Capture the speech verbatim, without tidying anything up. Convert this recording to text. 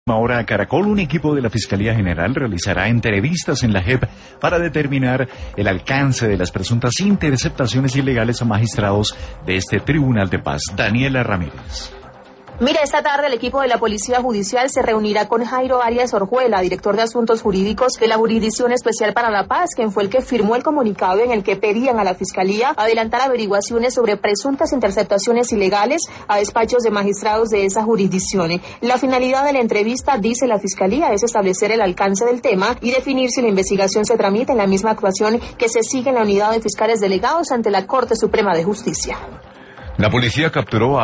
Ahora Caracol, un equipo de la Fiscalía General realizará entrevistas en la J E P para determinar el alcance de las presuntas interceptaciones ilegales a magistrados de este Tribunal de Paz. Daniela Ramírez. Mira, esta tarde el equipo de la Policía Judicial se reunirá con Jairo Arias Orjuela, director de Asuntos Jurídicos de la Jurisdicción Especial para la Paz, quien fue el que firmó el comunicado en el que pedían a la Fiscalía adelantar averiguaciones sobre presuntas interceptaciones ilegales a despachos de magistrados de esa jurisdicción. La finalidad de la entrevista, dice la Fiscalía, es establecer el alcance del tema y definir si la investigación se tramita en la misma actuación que se sigue en la unidad de fiscales delegados ante la Corte Suprema de Justicia. La policía capturó a